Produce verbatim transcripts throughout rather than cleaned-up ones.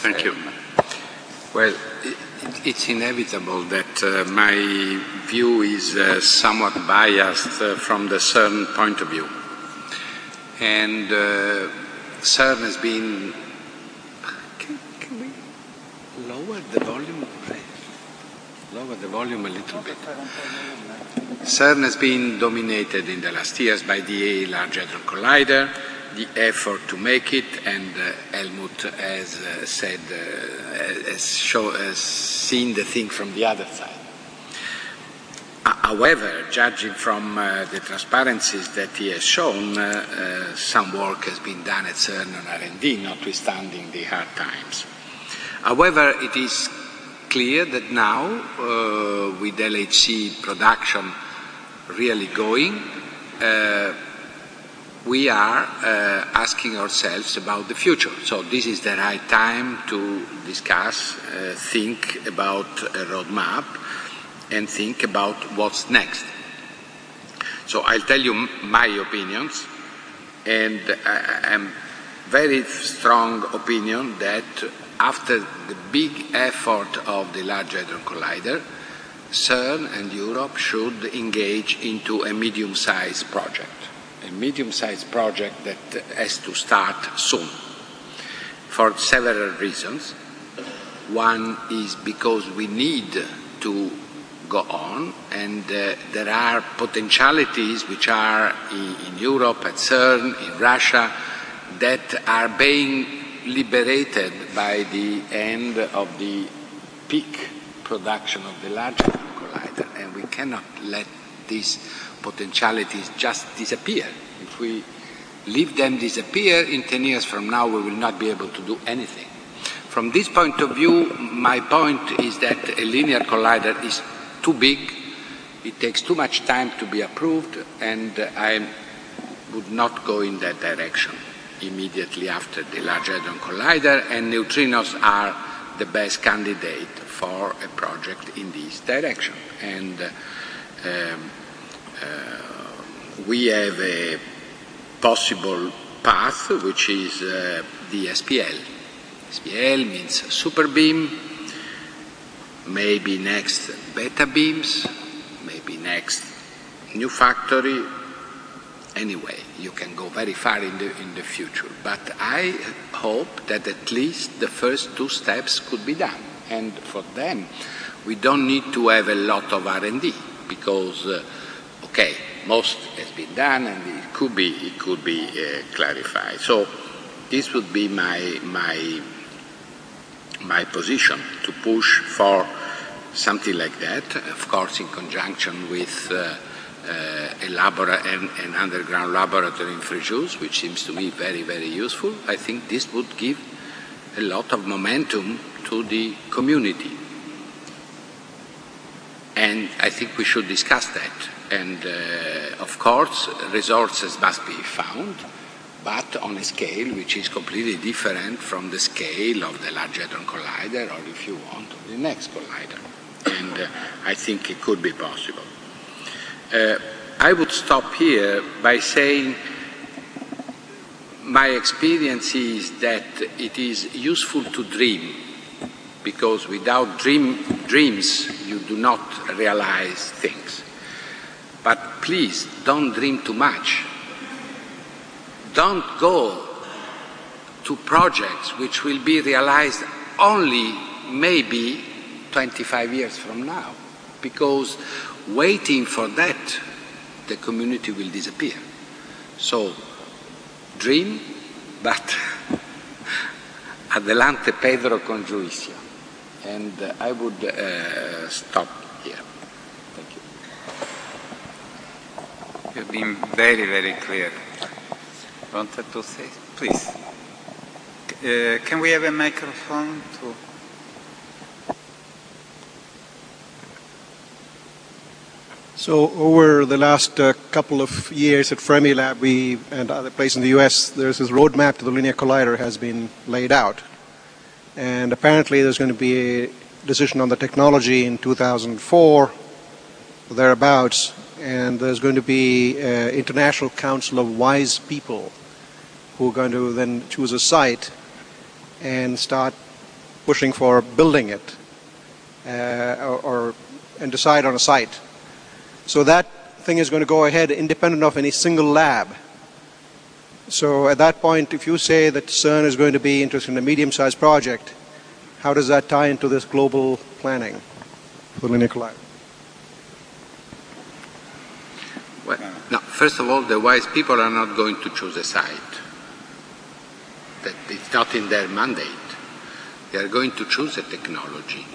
Thank you. Well, it, it's inevitable that uh, my view is uh, somewhat biased uh, from the CERN point of view. And uh, CERN has been... Can, can we lower the volume? Lower the volume a little bit. CERN has been dominated in the last years by the Large Hadron Collider, the effort to make it, and uh, Helmut has uh, said, uh, has, show, has seen the thing from the other side. Uh, however, judging from uh, the transparencies that he has shown, uh, uh, some work has been done at CERN on R and D, notwithstanding the hard times. However, it is clear that now, uh, with L H C production really going, uh, we are uh, asking ourselves about the future. So this is the right time to discuss, uh, think about a roadmap, and think about what's next. So I'll tell you my opinions, and I am very strong opinion that after the big effort of the Large Hadron Collider, CERN and Europe should engage into a medium-sized project. A medium-sized project that has to start soon, for several reasons. One is because we need to go on, and uh, there are potentialities which are in, in Europe, at CERN, in Russia, that are being liberated by the end of the peak production of the Large Hadron Collider, and we cannot let these potentialities just disappear. If we leave them disappear, in ten years from now we will not be able to do anything. From this point of view, my point is that a linear collider is too big, it takes too much time to be approved, and I would not go in that direction immediately after the Large Hadron Collider, and neutrinos are the best candidate for a project in this direction. And uh, um, uh, we have a possible path, which is uh, the S P L. S P L means super beam, maybe next beta beams, maybe next new factory. Anyway, you can go very far in the, in the future. But I hope that at least the first two steps could be done. And for them, we don't need to have a lot of R and D, because, uh, okay, most has been done, and it could be, it could be uh, clarified. So this would be my, my, my position, to push for something like that, of course in conjunction with uh, uh, a labora and an underground laboratory in Fréjus, which seems to me very, very useful. I think this would give a lot of momentum to the community. And I think we should discuss that. And uh, of course, resources must be found, but on a scale which is completely different from the scale of the Large Hadron Collider, or if you want, of the next collider. And uh, I think it could be possible. Uh, I would stop here by saying my experience is that it is useful to dream, because without dream, dreams you do not realize things. But please, don't dream too much. Don't go to projects which will be realized only maybe twenty-five years from now, because waiting for that, the community will disappear. So, dream, but adelante Pedro con juicio. And uh, I would uh, stop here. Thank you. You've been very, very clear. Wanted to say, please. Uh, can we have a microphone to... So over the last uh, couple of years at Fermilab, we and other places in the U S, there's this roadmap to the Linear Collider has been laid out. And apparently there's going to be a decision on the technology in two thousand four, thereabouts, and there's going to be an international council of wise people who are going to then choose a site and start pushing for building it uh, or, or and decide on a site. So that thing is going to go ahead independent of any single lab. So at that point, if you say that CERN is going to be interested in a medium-sized project, how does that tie into this global planning for the Linear Collider? Well, no, first of all, the wise people are not going to choose a site. That it's not in their mandate. They are going to choose a technology.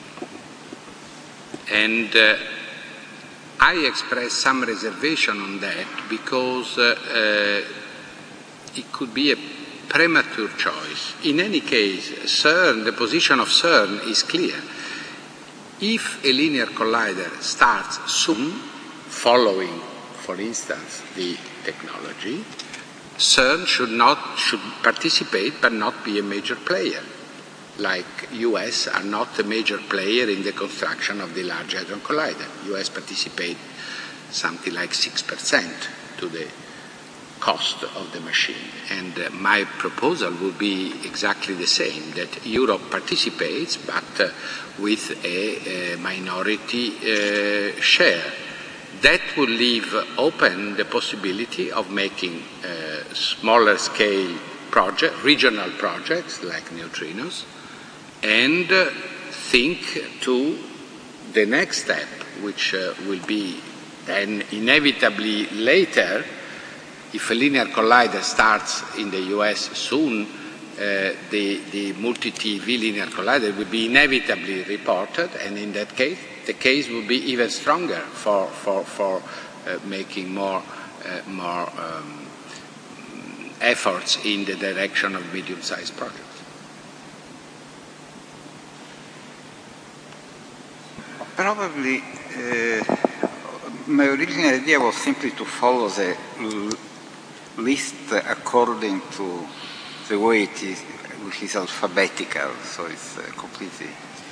And uh, I express some reservation on that because uh, uh, it could be a premature choice. In any case, CERN, the position of CERN is clear. If a linear collider starts soon, following, for instance, the technology, CERN should not should participate but not be a major player. Like U S are not a major player in the construction of the Large Hadron Collider. U S participate something like six percent to the cost of the machine. And uh, my proposal would be exactly the same, that Europe participates but uh, with a, a minority uh, share. That would leave open the possibility of making uh, smaller scale project, regional projects like neutrinos, and uh, think to the next step, which uh, will be then inevitably later. If a linear collider starts in the U S soon, uh, the, the multi-T V linear collider will be inevitably reported, and in that case, the case will be even stronger for, for, for uh, making more, uh, more um, efforts in the direction of medium-sized projects. Probably, uh, my original idea was simply to follow the list according to the way it is, which is alphabetical, so it's uh, completely